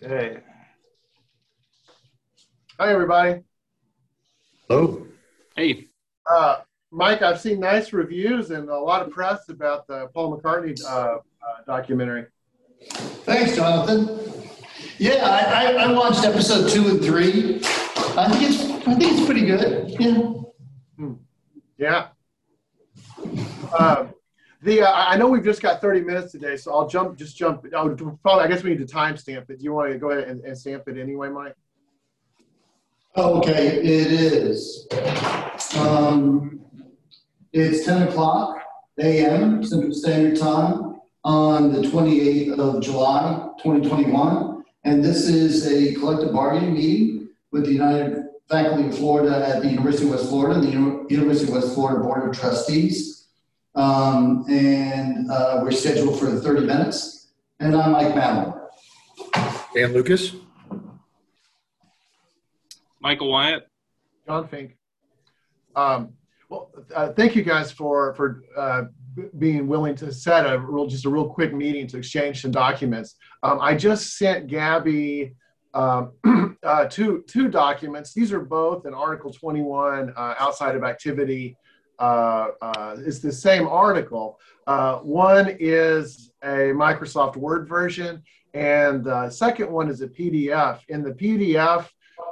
Okay. Hi, everybody. Hello. Hey, Uh, Mike, I've seen nice reviews and a lot of press about the Paul McCartney documentary. Thanks, Jonathan. Yeah, I watched episode 2 and 3. I think it's pretty good. Yeah. Yeah. I know we've just got 30 minutes today, so I'll jump. I guess we need to timestamp it. Do you want to go ahead and stamp it anyway, Mike? Okay, it is. It's 10 o'clock a.m. Central Standard Time on the 28th of July, 2021. And this is a collective bargaining meeting with the United Faculty of Florida at the University of West Florida, the University of West Florida Board of Trustees. We're scheduled for 30 minutes. And I'm Mike Madeline. Dan Lucas. Michael Wyatt. John Fink. Thank you guys for being willing to set a real quick meeting to exchange some documents. I just sent Gabby two documents. These are both in Article 21 outside of activity. It's the same article. One is a Microsoft Word version, and the second one is a PDF. In the PDF,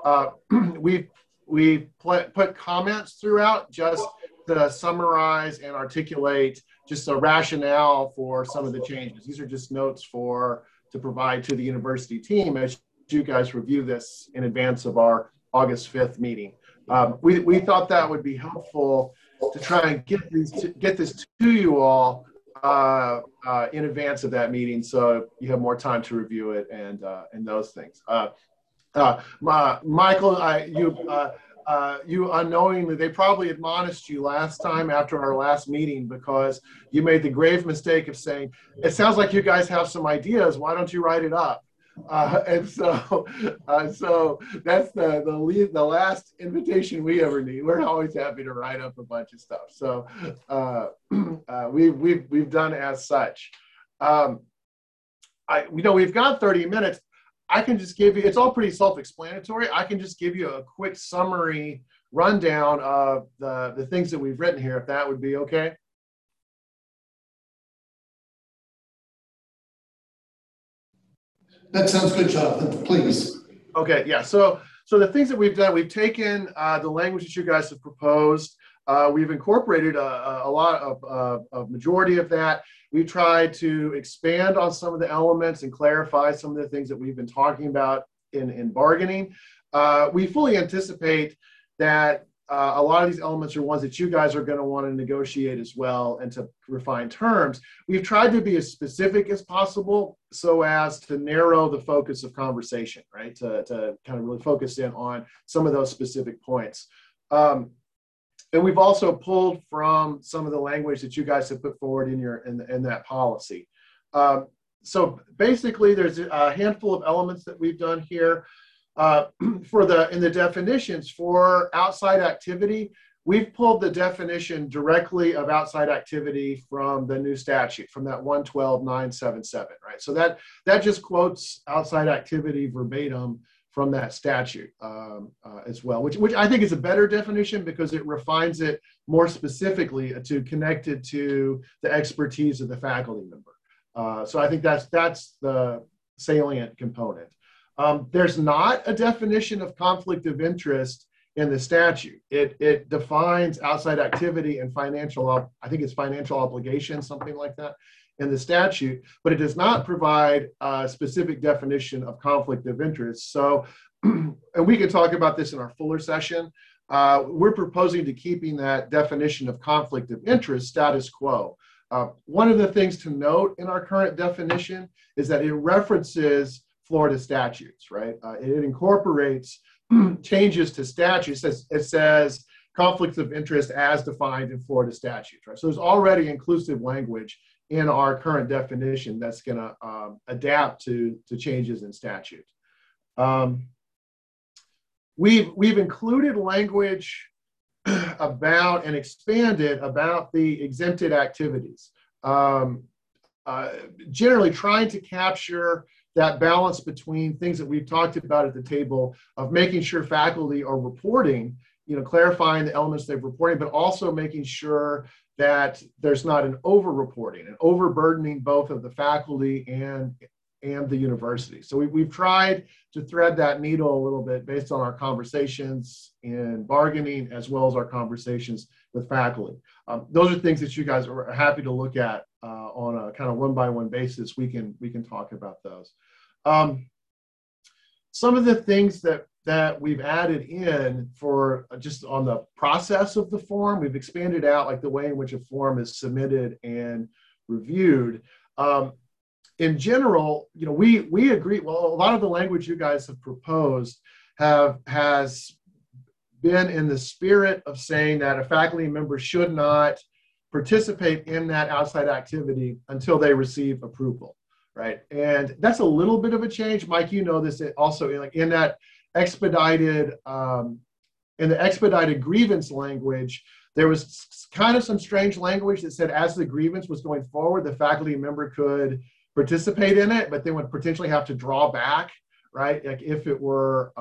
we've put comments throughout just to summarize and articulate just a rationale for some of the changes. These are just notes to provide to the university team as you guys review this in advance of our August 5th meeting. We thought that would be helpful to try and get this to you all in advance of that meeting, so you have more time to review it and those things. Michael, you unknowingly, they probably admonished you last time after our last meeting because you made the grave mistake of saying, "It sounds like you guys have some ideas. Why don't you write it up?" So that's the last invitation we ever need. We're always happy to write up a bunch of stuff. So we've done as such. We've got 30 minutes. I can just give you, it's all pretty self-explanatory. I can just give you a quick summary rundown of the things that we've written here, if that would be okay. That sounds good, Jonathan. Please. Okay, yeah. So the things that we've done, we've taken the language that you guys have proposed. We've incorporated a lot of majority of that. We tried to expand on some of the elements and clarify some of the things that we've been talking about in bargaining. We fully anticipate that a lot of these elements are ones that you guys are going to want to negotiate as well and to refine terms. We've tried to be as specific as possible so as to narrow the focus of conversation, right? To kind of really focus in on some of those specific points. And we've also pulled from some of the language that you guys have put forward in that policy. So basically, there's a handful of elements that we've done here. In the definitions for outside activity, we've pulled the definition directly of outside activity from the new statute, from that 112.977, right? So that just quotes outside activity verbatim from that statute as well, which I think is a better definition because it refines it more specifically to connect it to the expertise of the faculty member. So I think that's the salient component. There's not a definition of conflict of interest in the statute. It defines outside activity and I think it's financial obligation, something like that, in the statute, but it does not provide a specific definition of conflict of interest. So, and we can talk about this in our fuller session. We're proposing to keeping that definition of conflict of interest status quo. One of the things to note in our current definition is that it references Florida statutes, right? It incorporates changes to statutes. It says conflicts of interest as defined in Florida statutes, right? So there's already inclusive language in our current definition that's going to adapt to changes in statute. We've included language about and expanded about the exempted activities, generally trying to capture that balance between things that we've talked about at the table of making sure faculty are reporting, clarifying the elements they've reported, but also making sure that there's not an over-reporting and overburdening both of the faculty and the university. So we've tried to thread that needle a little bit based on our conversations in bargaining as well as our conversations with faculty. Those are things that you guys are happy to look at on a kind of one-by-one basis. We can talk about those. Some of the things that we've added in for just on the process of the form, we've expanded out like the way in which a form is submitted and reviewed. In general, we agree. Well, a lot of the language you guys have proposed has been in the spirit of saying that a faculty member should not participate in that outside activity until they receive approval, right? And that's a little bit of a change. Mike, you know this also in that expedited, in the expedited grievance language, there was kind of some strange language that said as the grievance was going forward, the faculty member could participate in it, but they would potentially have to draw back, right? Like if it were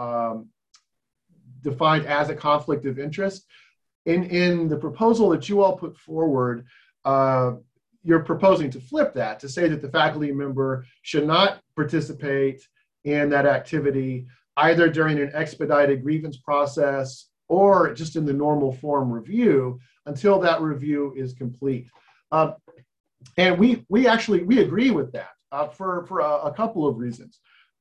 defined as a conflict of interest. In the proposal that you all put forward, you're proposing to flip that, to say that the faculty member should not participate in that activity either during an expedited grievance process or just in the normal form review until that review is complete. And we agree with that for a couple of reasons.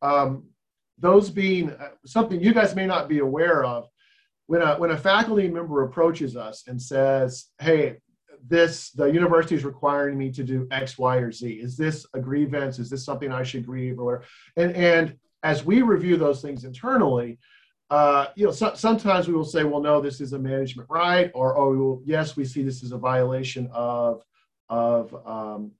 Those being something you guys may not be aware of. When a faculty member approaches us and says, hey, the university is requiring me to do X, Y, or Z. Is this a grievance? Is this something I should grieve? Or and as we review those things internally, sometimes we will say, well, no, this is a management right, or yes, we see this as a violation of the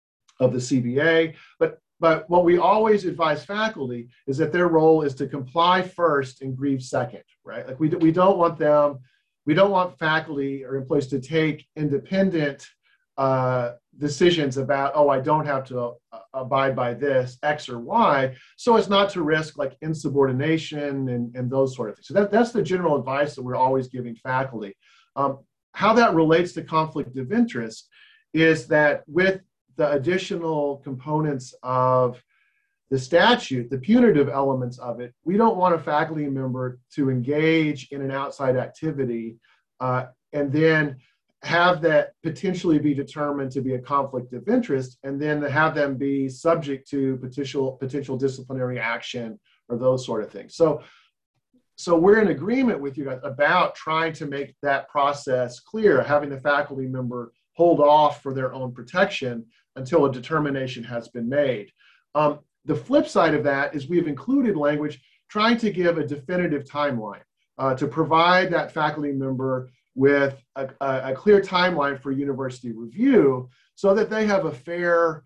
CBA. But what we always advise faculty is that their role is to comply first and grieve second, right? Like we don't want faculty or employees to take independent decisions about, oh, I don't have to abide by this X or Y, so as not to risk like insubordination and those sort of things. So that's the general advice that we're always giving faculty. How that relates to conflict of interest is that with the additional components of the statute, the punitive elements of it, we don't want a faculty member to engage in an outside activity and then have that potentially be determined to be a conflict of interest, and then have them be subject to potential disciplinary action or those sort of things. So we're in agreement with you guys about trying to make that process clear, having the faculty member hold off for their own protection until a determination has been made. The flip side of that is we've included language trying to give a definitive timeline to provide that faculty member with a clear timeline for university review so that they have a fair,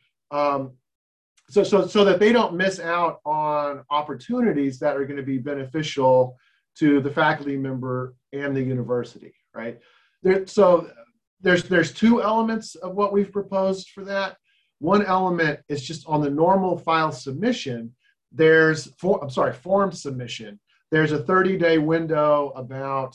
so that they don't miss out on opportunities that are going to be beneficial to the faculty member and the university, right? So there's two elements of what we've proposed for that. One element is just on the normal file submission. Form submission. There's a 30-day window about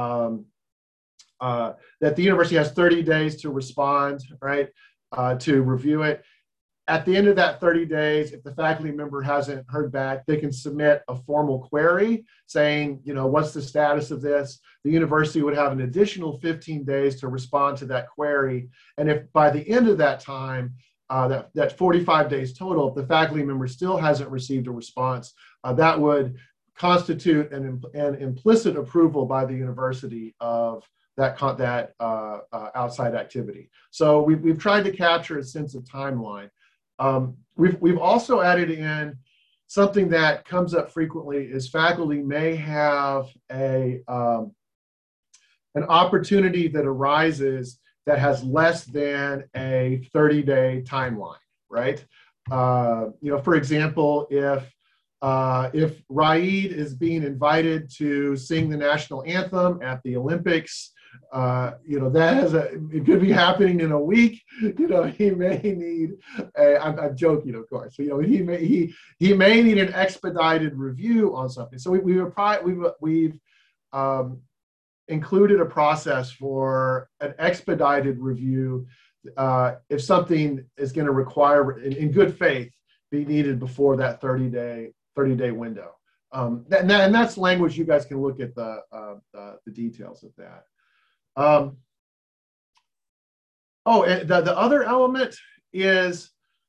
that the university has 30 days to respond, right, to review it. At the end of that 30 days, if the faculty member hasn't heard back, they can submit a formal query saying, what's the status of this? The university would have an additional 15 days to respond to that query. And if by the end of that time, that 45 days total, if the faculty member still hasn't received a response, that would constitute an implicit approval by the university of that outside activity. So we've tried to capture a sense of timeline. We've also added in something that comes up frequently is faculty may have an opportunity that arises that has less than a 30-day timeline, right? For example, if Raid is being invited to sing the national anthem at the Olympics, it could be happening in a week. He may need. I'm joking, of course. He may need an expedited review on something. So we've included a process for an expedited review if something is going to require, in good faith, be needed before that 30-day window. And that's language. You guys can look at the details of that. And the other element is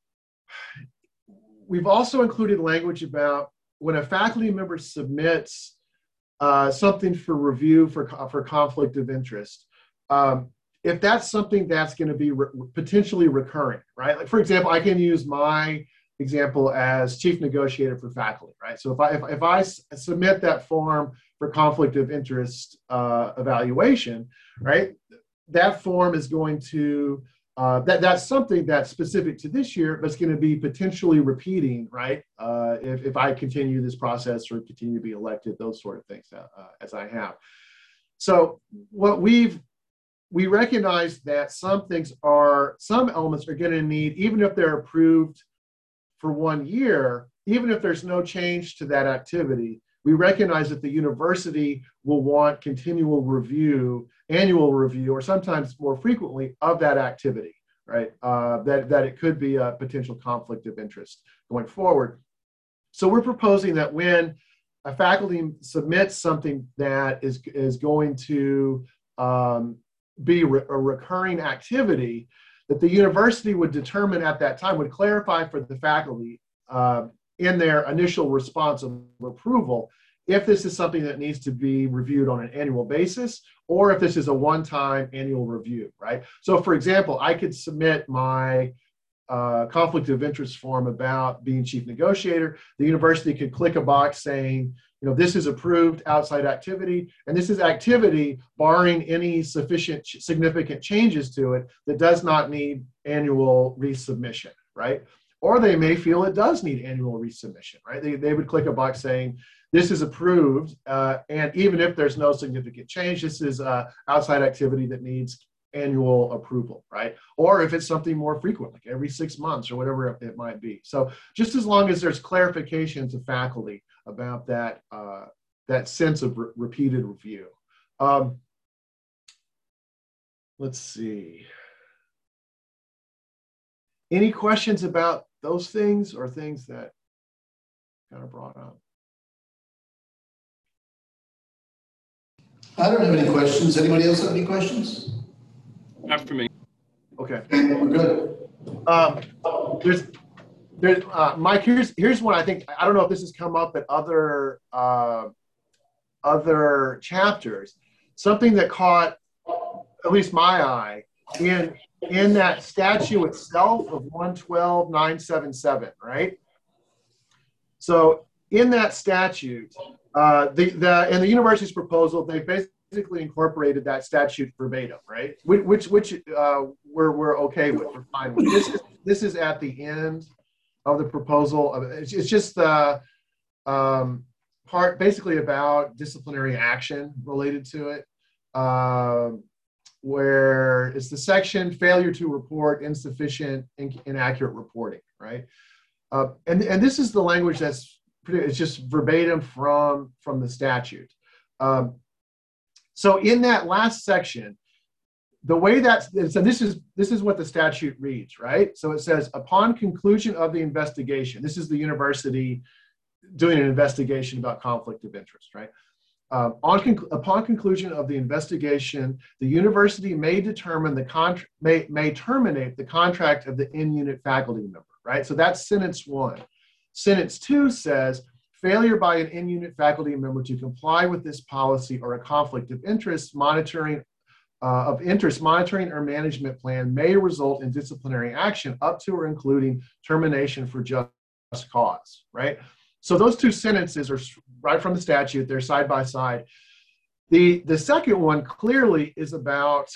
we've also included language about when a faculty member submits something for review for conflict of interest. If that's something that's going to be potentially recurring, right? Like, for example, I can use my example as chief negotiator for faculty, right? So if I submit that form for conflict of interest evaluation, right, that form is going to that's something that's specific to this year, but it's going to be potentially repeating, right? If I continue this process or continue to be elected, those sort of things as I have. So what we recognize that some elements are going to need, even if they're approved for 1 year, even if there's no change to that activity, we recognize that the university will want continual review, annual review, or sometimes more frequently of that activity, right? That it could be a potential conflict of interest going forward. So we're proposing that when a faculty submits something that is going to be a recurring activity, that the university would determine at that time, would clarify for the faculty in their initial response of approval, if this is something that needs to be reviewed on an annual basis, or if this is a one-time annual review, right? So for example, I could submit my conflict of interest form about being chief negotiator. The university could click a box saying, this is approved outside activity, and this is activity barring any significant changes to it that does not need annual resubmission, right? Or they may feel it does need annual resubmission, right? They would click a box saying, this is approved, and even if there's no significant change, this is outside activity that needs annual approval, right? Or if it's something more frequent, like every 6 months or whatever it might be. So just as long as there's clarification to faculty about that, that sense of repeated review. Let's see. Any questions about those things or things that kind of brought up? I don't have any questions. Anybody else have any questions? Not for me. Okay, we're good. Mike, here's one I think, I don't know if this has come up at other chapters, something that caught at least my eye in that statute itself of 112.977, right? So in that statute, in the university's proposal, they basically incorporated that statute verbatim, right? Which we're okay with, we're fine with. This is at the end of the proposal. It's just the part basically about disciplinary action related to it, where it's the section failure to report insufficient, inaccurate reporting, right? And this is the language that's it's just verbatim from the statute. So in that last section, the way so this is what the statute reads, right? So it says, upon conclusion of the investigation, this is the university doing an investigation about conflict of interest, right? Upon conclusion of the investigation, the university may determine may terminate the contract of the in-unit faculty member, right? So that's sentence 1. Sentence 2 says, failure by an in-unit faculty member to comply with this policy or a conflict of interest monitoring or management plan may result in disciplinary action up to or including termination for just cause, right? So those two sentences are right from the statute. They're side by side. The second one clearly is about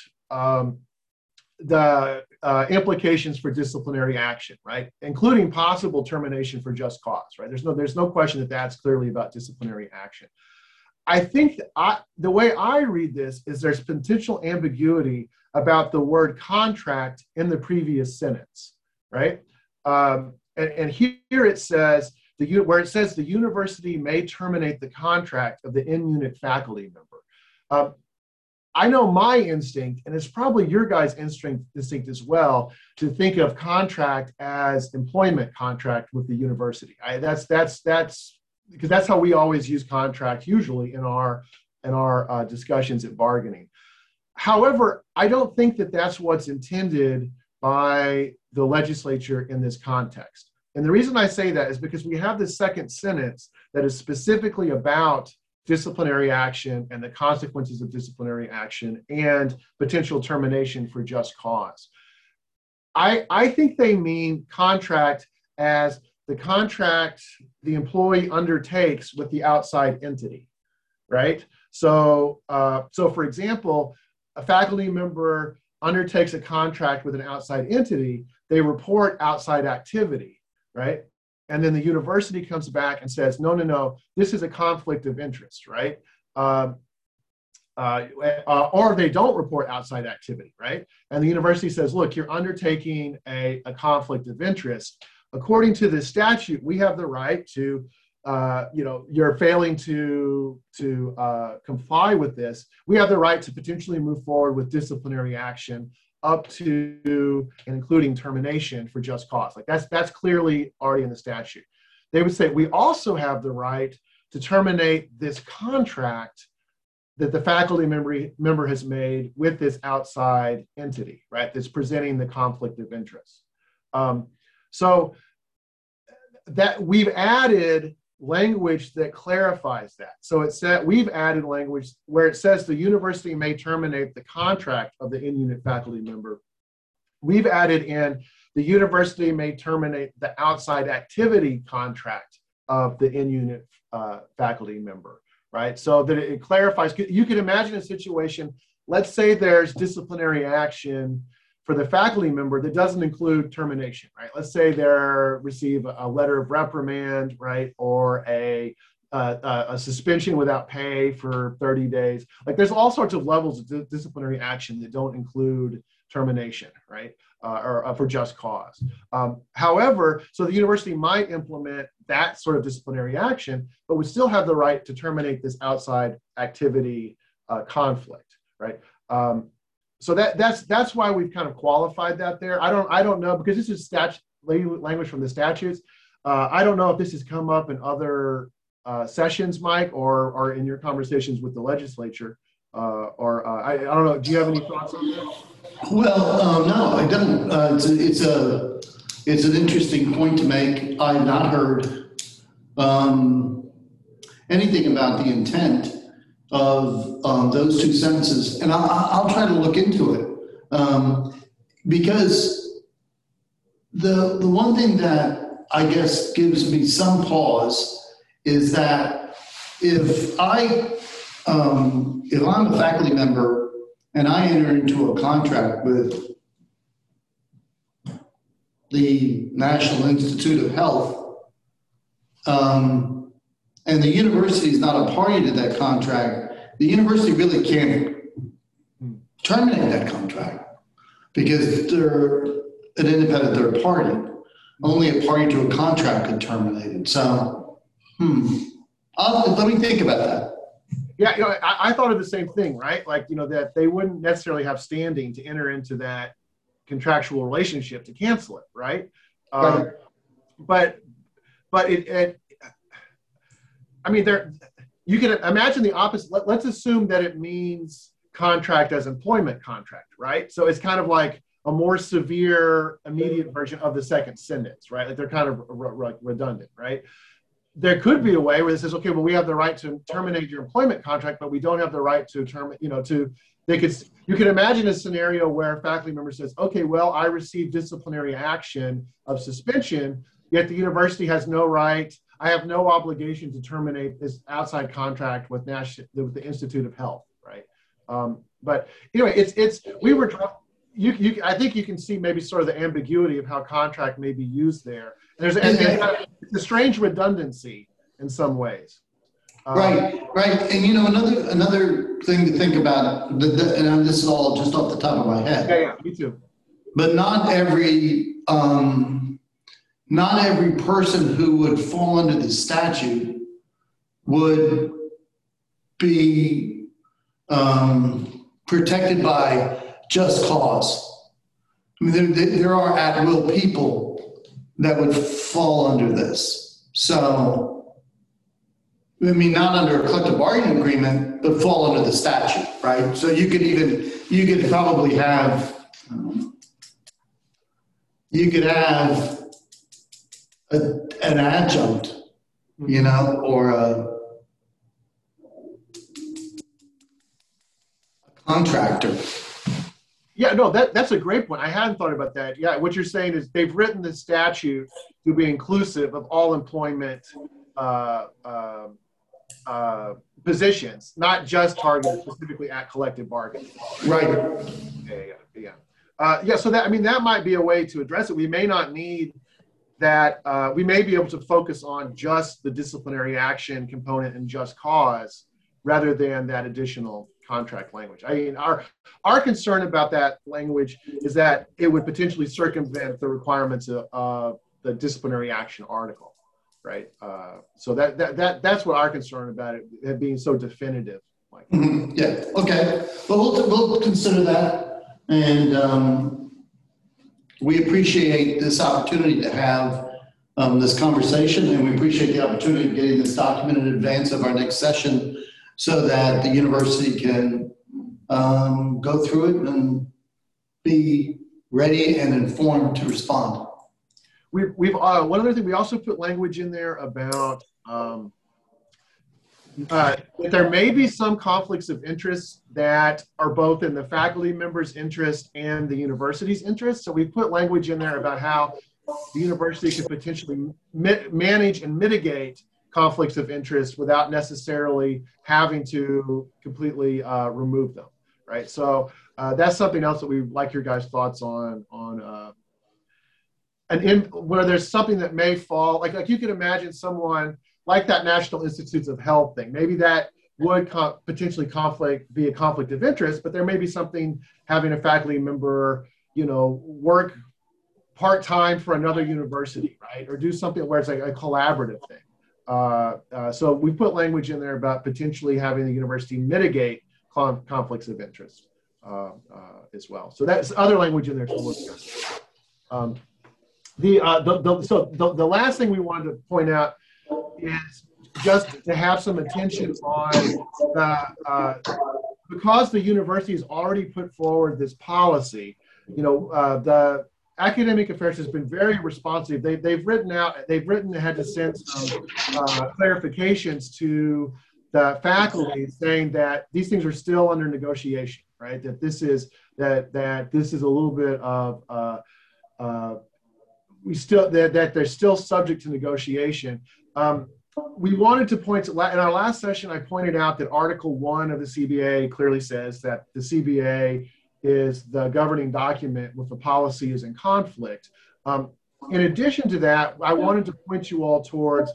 the implications for disciplinary action, right? Including possible termination for just cause, right? There's no question that that's clearly about disciplinary action. I think the way I read this is there's potential ambiguity about the word contract in the previous sentence, right? And here it says, where it says the university may terminate the contract of the in-unit faculty member. I know my instinct, and it's probably your guys' instinct as well, to think of contract as employment contract with the university. That's because that's how we always use contract usually in our discussions at bargaining. However, I don't think that that's what's intended by the legislature in this context. And the reason I say that is because we have this second sentence that is specifically about disciplinary action and the consequences of disciplinary action and potential termination for just cause. I think they mean contract as the contract the employee undertakes with the outside entity, right? So for example, a faculty member undertakes a contract with an outside entity, they report outside activity, right? And then the university comes back and says, no, this is a conflict of interest, right? Or they don't report outside activity, right? And the university says, look, you're undertaking a conflict of interest. According to the statute, we have the right to, you're failing to comply with this. We have the right to potentially move forward with disciplinary action up to and including termination for just cause. Like that's clearly already in the statute. They would say we also have the right to terminate this contract that the faculty member has made with this outside entity, right? That's presenting the conflict of interest. So that we've added language that clarifies that. So it said we've added language where it says the university may terminate the contract of the in-unit faculty member. We've added in the university may terminate the outside activity contract of the in-unit faculty member, right? So that it clarifies. You can imagine a situation, let's say there's disciplinary action for the faculty member that doesn't include termination, right? Let's say they receive a letter of reprimand, right? Or a suspension without pay for 30 days. Like there's all sorts of levels of disciplinary action that don't include termination, right? Or for just cause. However, so the university might implement that sort of disciplinary action, but would still have the right to terminate this outside activity conflict, right? So that's why we've kind of qualified that there. I don't know, because this is language from the statutes. I don't know if this has come up in other sessions, Mike, or in your conversations with the legislature. I don't know. Do you have any thoughts on that? Well, no, I don't. It's an interesting point to make. I've not heard anything about the intent of those two sentences, and I'll try to look into it because the one thing that I guess gives me some pause is that if I'm a faculty member and I enter into a contract with the National Institute of Health, and the university is not a party to that contract, the university really can't terminate that contract because they're an independent third party. Only a party to a contract could terminate it. So, let me think about that. Yeah, I thought of the same thing, right? Like, that they wouldn't necessarily have standing to enter into that contractual relationship to cancel it, right? Right. But you can imagine the opposite. Let's assume that it means contract as employment contract, right? So it's kind of like a more severe, immediate version of the second sentence, right? Like they're kind of redundant, right? There could be a way where it says, okay, well, we have the right to terminate your employment contract, but we don't have the right to terminate, you can imagine a scenario where a faculty member says, okay, well, I received disciplinary action of suspension, yet the university has no right, I have no obligation to terminate this outside contract with the Institute of Health, right? But anyway, I think you can see maybe sort of the ambiguity of how contract may be used there. There's a strange redundancy in some ways. Right, right. And another thing to think about, and this is all just off the top of my head. Yeah, me too. But not every person who would fall under the statute would be protected by just cause. I mean, there are at-will people that would fall under this. So, I mean, not under a collective bargaining agreement, but fall under the statute, right? So you could probably have, an adjunct, or a contractor. Yeah, no, that's a great point. I hadn't thought about that. Yeah, what you're saying is they've written the statute to be inclusive of all employment positions, not just targeted specifically at collective bargaining. Right. Yeah. So that might be a way to address it. We may not need that. We may be able to focus on just the disciplinary action component and just cause, rather than that additional contract language. I mean, our concern about that language is that it would potentially circumvent the requirements of the disciplinary action article, right? So that's what our concern about it being so definitive. Like, yeah. Okay. Well, we'll consider that, and we appreciate this opportunity to have this conversation, and we appreciate the opportunity of getting this document in advance of our next session, so that the university can go through it and be ready and informed to respond. We've one other thing, we also put language in there about that there may be some conflicts of interest that are both in the faculty members' interest and the university's interest. So we put language in there about how the university could potentially manage and mitigate conflicts of interest without necessarily having to completely remove them, right? So that's something else that we'd like your guys' thoughts on where there's something that may fall, like you can imagine someone like that National Institutes of Health thing. Maybe that would potentially be a conflict of interest, but there may be something having a faculty member, work part-time for another university, right? Or do something where it's like a collaborative thing. So we put language in there about potentially having the university mitigate conflicts of interest as well. So that's other language in there to look at. The last thing we wanted to point out is just to have some attention on because the university has already put forward this policy. The Academic Affairs has been very responsive. They've written had to send some clarifications to the faculty saying that these things are still under negotiation, right? That this is a little bit of that they're still subject to negotiation. We wanted to point to, in our last session, I pointed out that Article 1 of the CBA clearly says that the CBA is the governing document with the policy is in conflict. In addition to that, I wanted to point you all towards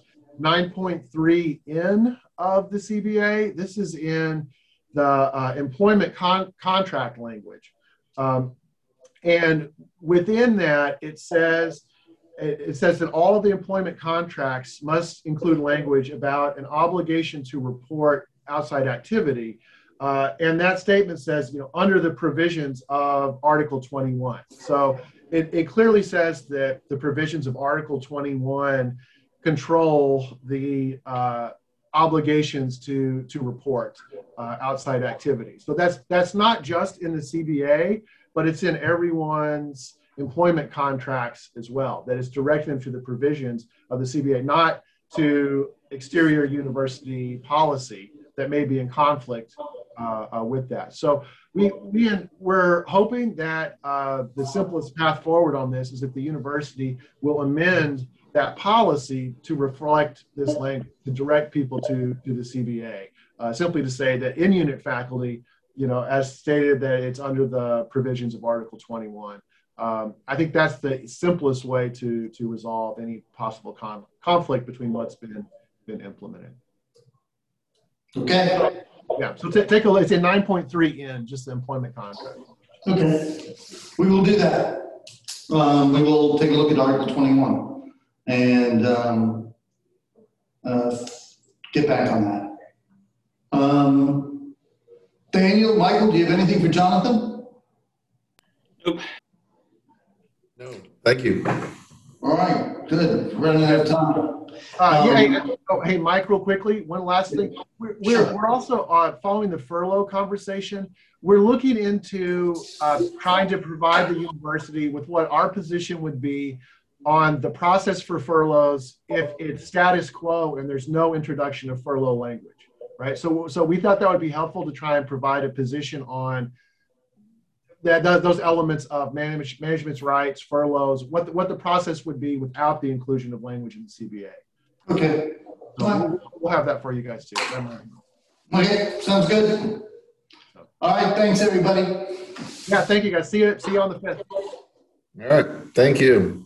9.3N of the CBA. This is in the employment contract language. And within that, it says that all of the employment contracts must include language about an obligation to report outside activity. And that statement says, under the provisions of Article 21. So it clearly says that the provisions of Article 21 control the obligations to report outside activity. So that's not just in the CBA, but it's in everyone's employment contracts as well. That is directing them to the provisions of the CBA, not to exterior university policy that may be in conflict with that. So we're hoping that the simplest path forward on this is that the university will amend that policy to reflect this language, to direct people to the CBA, simply to say that in-unit faculty, as stated, that it's under the provisions of Article 21. I think that's the simplest way to resolve any possible conflict between what's been implemented. Okay, Yeah, so take a look, it's a 9.3 in, just the employment contract. okay. We will do that. We will take a look at Article 21 and get back on that. Daniel, Michael, do you have anything for Jonathan? Nope. No. Thank you. All right, good. Running out of time. Hey, Mike, real quickly, one last thing. We're also following the furlough conversation. We're looking into trying to provide the university with what our position would be on the process for furloughs if it's status quo and there's no introduction of furlough language, right? So we thought that would be helpful to try and provide a position on those elements of management's rights, furloughs, what the process would be without the inclusion of language in the CBA. Okay. So we'll have that for you guys too. Okay, sounds good. All right, thanks everybody. Yeah, thank you guys. See you on the 5th. All right. Thank you.